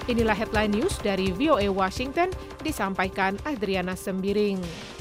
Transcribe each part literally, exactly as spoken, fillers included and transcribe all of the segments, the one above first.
Inilah headline news dari V O A Washington, disampaikan Adriana Sembiring.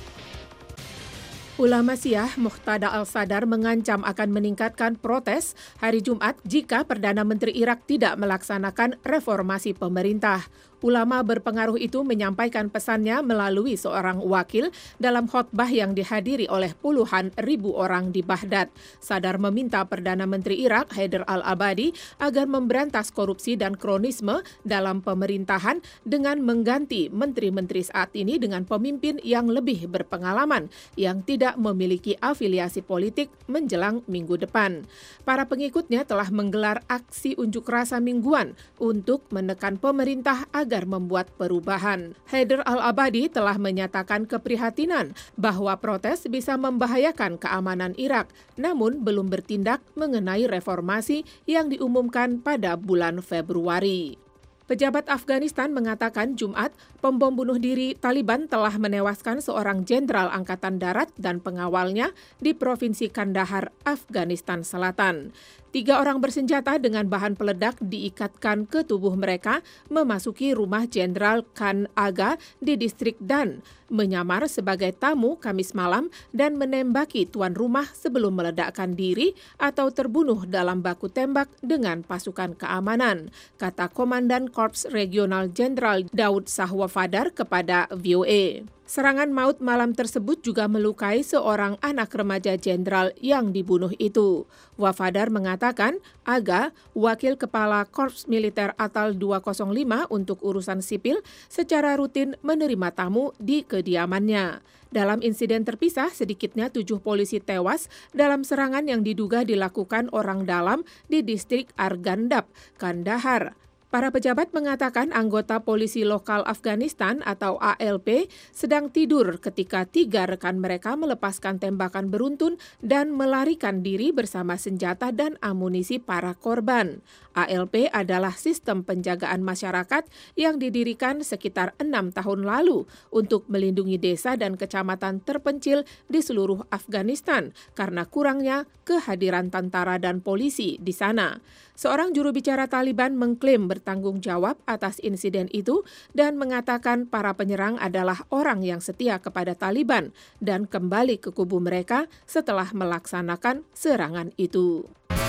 Ulama Syiah Muqtada al-Sadar mengancam akan meningkatkan protes hari Jumat jika Perdana Menteri Irak tidak melaksanakan reformasi pemerintah. Ulama berpengaruh itu menyampaikan pesannya melalui seorang wakil dalam khotbah yang dihadiri oleh puluhan ribu orang di Baghdad. Sadar meminta Perdana Menteri Irak Haider al-Abadi agar memberantas korupsi dan kronisme dalam pemerintahan dengan mengganti menteri-menteri saat ini dengan pemimpin yang lebih berpengalaman yang tidak memiliki afiliasi politik menjelang minggu depan. Para pengikutnya telah menggelar aksi unjuk rasa mingguan untuk menekan pemerintah agar membuat perubahan. Haider al-Abadi telah menyatakan keprihatinan bahwa protes bisa membahayakan keamanan Irak, namun belum bertindak mengenai reformasi yang diumumkan pada bulan Februari. Pejabat Afghanistan mengatakan Jumat, pembom bunuh diri Taliban telah menewaskan seorang jenderal angkatan darat dan pengawalnya di Provinsi Kandahar, Afghanistan Selatan. Tiga orang bersenjata dengan bahan peledak diikatkan ke tubuh mereka memasuki rumah Jenderal Khan Aga di distrik Dan, menyamar sebagai tamu Kamis malam dan menembaki tuan rumah sebelum meledakkan diri atau terbunuh dalam baku tembak dengan pasukan keamanan, kata Komandan Korps Regional Jenderal Daud Sahwafadar kepada V O A. Serangan maut malam tersebut juga melukai seorang anak remaja jenderal yang dibunuh itu. Wafadar mengatakan, Aga, wakil kepala Korps Militer Atal dua nol lima untuk urusan sipil, secara rutin menerima tamu di kediamannya. Dalam insiden terpisah, sedikitnya tujuh polisi tewas dalam serangan yang diduga dilakukan orang dalam di distrik Arghandab, Kandahar. Para pejabat mengatakan anggota polisi lokal Afghanistan atau A L P sedang tidur ketika tiga rekan mereka melepaskan tembakan beruntun dan melarikan diri bersama senjata dan amunisi para korban. A L P adalah sistem penjagaan masyarakat yang didirikan sekitar enam tahun lalu untuk melindungi desa dan kecamatan terpencil di seluruh Afghanistan karena kurangnya kehadiran tentara dan polisi di sana. Seorang juru bicara Taliban mengklaim bertanggung jawab atas insiden itu dan mengatakan para penyerang adalah orang yang setia kepada Taliban dan kembali ke kubu mereka setelah melaksanakan serangan itu.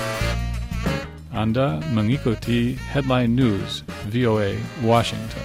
Anda mengikuti Headline News V O A Washington.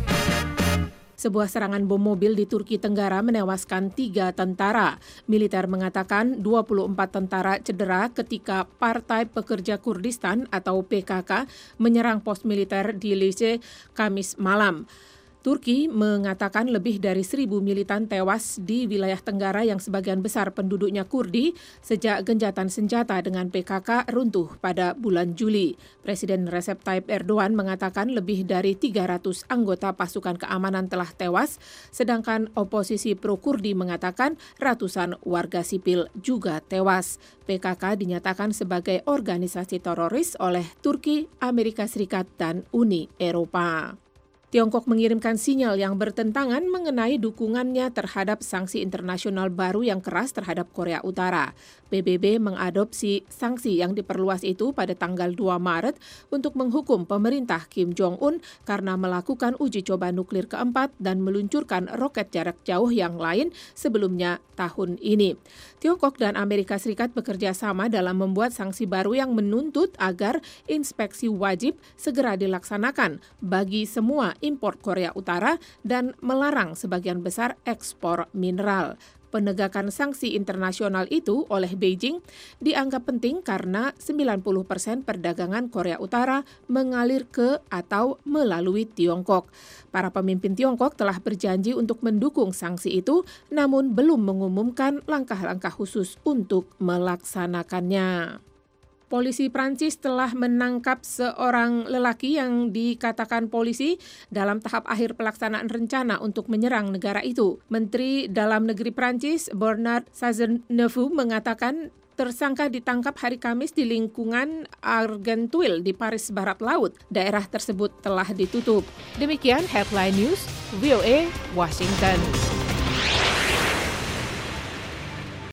Sebuah serangan bom mobil di Turki Tenggara menewaskan tiga tentara. Militer mengatakan dua puluh empat tentara cedera ketika Partai Pekerja Kurdistan atau P K K menyerang pos militer di Lice Kamis malam. Turki mengatakan lebih dari seribu militan tewas di wilayah Tenggara yang sebagian besar penduduknya Kurdi sejak genjatan senjata dengan P K K runtuh pada bulan Juli. Presiden Recep Tayyip Erdogan mengatakan lebih dari tiga ratus anggota pasukan keamanan telah tewas, sedangkan oposisi pro-Kurdi mengatakan ratusan warga sipil juga tewas. P K K dinyatakan sebagai organisasi teroris oleh Turki, Amerika Serikat, dan Uni Eropa. Tiongkok mengirimkan sinyal yang bertentangan mengenai dukungannya terhadap sanksi internasional baru yang keras terhadap Korea Utara. P B B mengadopsi sanksi yang diperluas itu pada tanggal dua Maret untuk menghukum pemerintah Kim Jong-un karena melakukan uji coba nuklir keempat dan meluncurkan roket jarak jauh yang lain sebelumnya tahun ini. Tiongkok dan Amerika Serikat bekerja sama dalam membuat sanksi baru yang menuntut agar inspeksi wajib segera dilaksanakan bagi semua impor Korea Utara dan melarang sebagian besar ekspor mineral. Penegakan sanksi internasional itu oleh Beijing dianggap penting karena sembilan puluh persen perdagangan Korea Utara mengalir ke atau melalui Tiongkok. Para pemimpin Tiongkok telah berjanji untuk mendukung sanksi itu, namun belum mengumumkan langkah-langkah khusus untuk melaksanakannya. Polisi Prancis telah menangkap seorang lelaki yang dikatakan polisi dalam tahap akhir pelaksanaan rencana untuk menyerang negara itu. Menteri Dalam Negeri Prancis, Bernard Cazeneuve, mengatakan tersangka ditangkap hari Kamis di lingkungan Argenteuil di Paris Barat Laut. Daerah tersebut telah ditutup. Demikian Headline News V O A Washington.